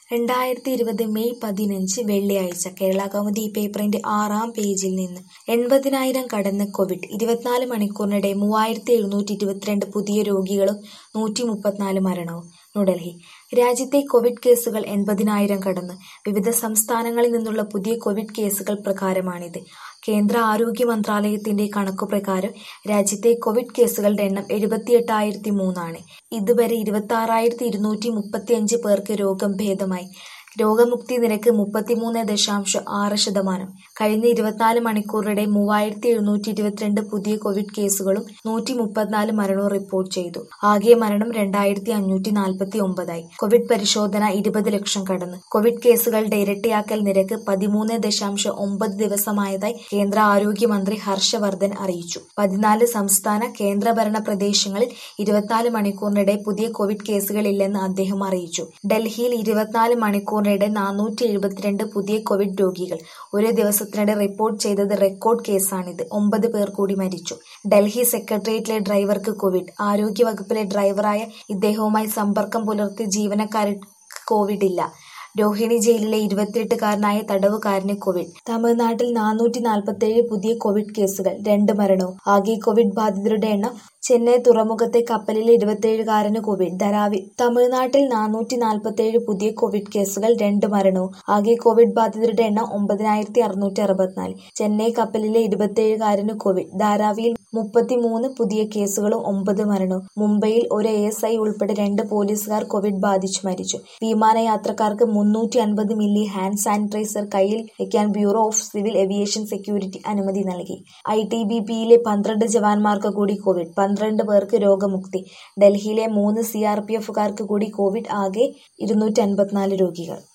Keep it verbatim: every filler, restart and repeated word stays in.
രണ്ടായിരത്തി ഇരുപത് മെയ് പതിനഞ്ച് വെള്ളിയാഴ്ച കേരളകൗമുദി പേപ്പറിന്റെ ആറാം പേജിൽ നിന്ന് എൺപതിനായിരം കടന്ന് കോവിഡ് ഇരുപത്തിനാല് മണിക്കൂറിനിടെ മൂവായിരത്തി എഴുന്നൂറ്റി ഇരുപത്തിരണ്ട് പുതിയ രോഗികളും നൂറ്റി മുപ്പത്തിനാല് മരണവും. ന്യൂഡൽഹി രാജ്യത്തെ കോവിഡ് കേസുകൾ എൺപതിനായിരം കടന്നു. വിവിധ സംസ്ഥാനങ്ങളിൽ നിന്നുള്ള പുതിയ കോവിഡ് കേസുകൾ പ്രകാരമാണിത്. കേന്ദ്ര ആരോഗ്യ മന്ത്രാലയത്തിന്റെ കണക്കുപ്രകാരം രാജ്യത്തെ കോവിഡ് കേസുകളുടെ എണ്ണം എഴുപത്തിയെട്ടായിരത്തി മൂന്നാണ്. ഇതുവരെ ഇരുപത്തിയാറായിരത്തി ഇരുന്നൂറ്റി മുപ്പത്തിയഞ്ച് പേർക്ക് രോഗം ഭേദമായി. രോഗമുക്തി നിരക്ക് മുപ്പത്തിമൂന്ന് ദശാംശം ആറ് ശതമാനം. കഴിഞ്ഞ ഇരുപത്തിനാല് മണിക്കൂറിനിടെ മൂവായിരത്തി എഴുന്നൂറ്റി ഇരുപത്തിരണ്ട് പുതിയ കോവിഡ് കേസുകളും നൂറ്റി മുപ്പത്തിനാല് മരണവും റിപ്പോർട്ട് ചെയ്തു. ആകെ മരണം രണ്ടായിരത്തി അഞ്ഞൂറ്റി നാൽപ്പത്തി ഒമ്പതായി. കോവിഡ് പരിശോധന ഇരുപത് ലക്ഷം കടന്നു. കോവിഡ് കേസുകളുടെ ഇരട്ടിയാക്കൽ നിരക്ക് പതിമൂന്ന് ദശാംശം ഒമ്പത് ദിവസമായതായി കേന്ദ്ര ആരോഗ്യമന്ത്രി ഹർഷ വർദ്ധൻ അറിയിച്ചു. പതിനാല് സംസ്ഥാന കേന്ദ്രഭരണ പ്രദേശങ്ങളിൽ ഇരുപത്തിനാല് മണിക്കൂറിനിടെ പുതിയ കോവിഡ് കേസുകളില്ലെന്ന് അദ്ദേഹം അറിയിച്ചു. ഡൽഹിയിൽ ഇരുപത്തിനാല് മണിക്കൂർ നാനൂറ്റി എഴുപത്തിരണ്ട് പുതിയ കോവിഡ് രോഗികൾ. ഒരു ദിവസത്തിനിടെ റിപ്പോർട്ട് ചെയ്തത് റെക്കോർഡ് കേസാണിത്. ഒമ്പത് പേർ കൂടി മരിച്ചു. ഡൽഹി സെക്രട്ടേറിയറ്റിലെ ഡ്രൈവർക്ക് കോവിഡ്. ആരോഗ്യവകുപ്പിലെ ഡ്രൈവറായ ഇദ്ദേഹവുമായി സമ്പർക്കം പുലർത്തിയ ജീവനക്കാർക്ക് കോവിഡില്ല. രോഹിണി ജയിലിലെ ഇരുപത്തിയെട്ടുകാരനായ തടവുകാരന് കോവിഡ്. തമിഴ്നാട്ടിൽ നാനൂറ്റി നാൽപ്പത്തിയേഴ് പുതിയ കോവിഡ് കേസുകൾ, രണ്ട് മരണവും. ആകെ കോവിഡ് ബാധിതരുടെ എണ്ണം. ചെന്നൈ തുറമുഖത്തെ കപ്പലിലെ ഇരുപത്തിയേഴുകാരന് കോവിഡ്. ധാരാവി തമിഴ്നാട്ടിൽ നാനൂറ്റി നാൽപ്പത്തിയേഴ് പുതിയ കോവിഡ് കേസുകൾ, രണ്ട് മരണവും. ആകെ കോവിഡ് ബാധിതരുടെ എണ്ണം ഒമ്പതിനായിരത്തി അറുന്നൂറ്റി അറുപത്തിനാല്. ചെന്നൈ കപ്പലിലെ ഇരുപത്തിയേഴുകാരന് കോവിഡ്. ധാരാവിയിൽ മുപ്പത്തിമൂന്ന് പുതിയ കേസുകളും ഒമ്പത് മരണവും. മുംബൈയിൽ ഒരു എ എസ് ഐ ഉൾപ്പെടെ രണ്ട് പോലീസുകാർ കോവിഡ് ബാധിച്ചു മരിച്ചു. വിമാനയാത്രക്കാർക്ക് മുന്നൂറ്റി അൻപത് മില്ലി ഹാൻഡ് സാനിറ്റൈസർ കയ്യിൽ വയ്ക്കാൻ bureau of civil aviation security അനുമതി നൽകി. ഐ ടി ബി പിയിലെ പന്ത്രണ്ട് ജവാന്മാർക്ക് കൂടി കോവിഡ്. പന്ത്രണ്ട് പേർക്ക് രോഗമുക്തി. ഡൽഹിയിലെ മൂന്ന് സി ആർ പി എഫുകാർക്ക് കൂടി കോവിഡ്. ആകെ ഇരുന്നൂറ്റി അൻപത്തിനാല് രോഗികൾ.